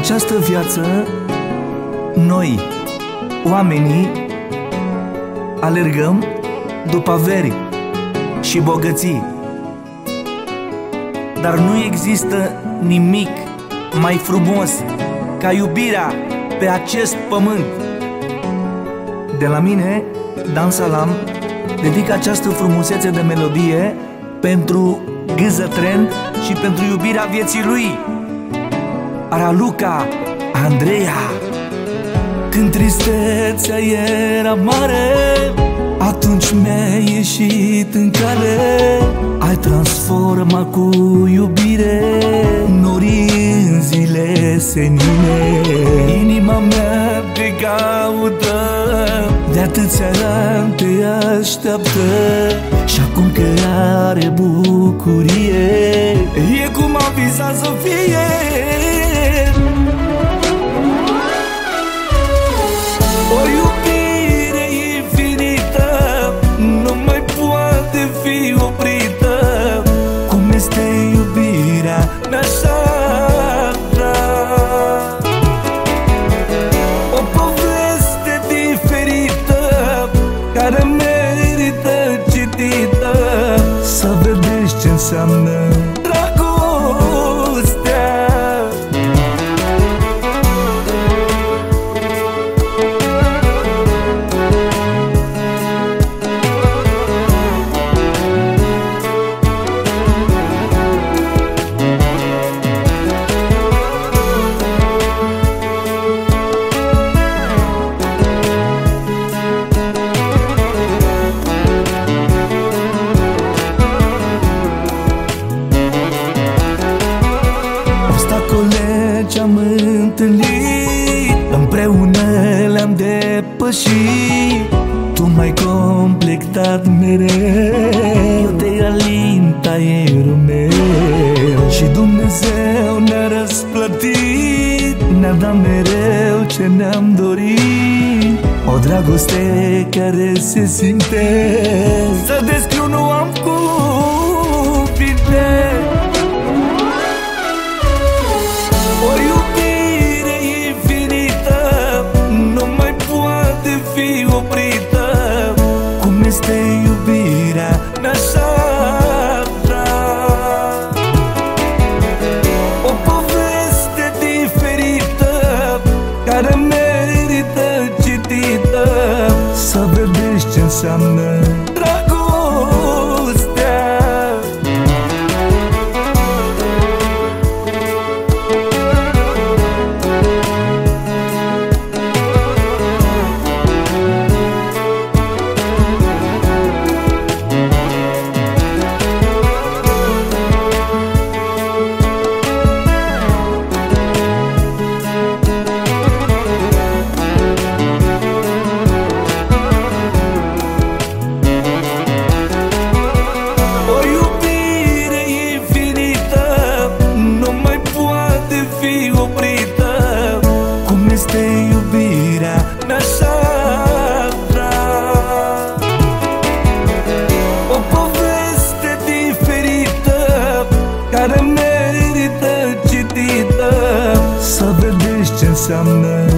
această viață, noi, oamenii, alergăm după averi și bogății. Dar nu există nimic mai frumos ca iubirea pe acest pământ. De la mine, Dan Salam, dedic această frumusețe de melodie pentru Gâză Trend și pentru iubirea vieții lui, Raluca Andreea. Când tristețea era mare, atunci mi-ai ieșit în cale. Ai transformat cu iubire norii în zile senine. Inima mea te caută, de atâția ani te așteaptă, și acum că are bucurie, e cum a visat să fie. O iubire infinită nu mai poate fi oprită. Cum este iubirea așa-ta, o poveste diferită care merită citită, să vedeți ce înseamnă dragostea. Ce-am întâlnit, împreună le-am depășit. Tu m-ai completat mereu, eu te alint aerul meu, și Dumnezeu ne-a răsplătit, ne-a dat mereu ce ne-am dorit. O dragoste care se simte, să descriu nu am cuvinte. O iubire infinită nu mai poate fi oprită. Cum este iubirea așa-ta, o poveste diferită care merită citită, să vedeți ce înseamnă dragostea. Cum este iubirea așa-ta, o poveste diferită care merită citită, să vedeți ce înseamnă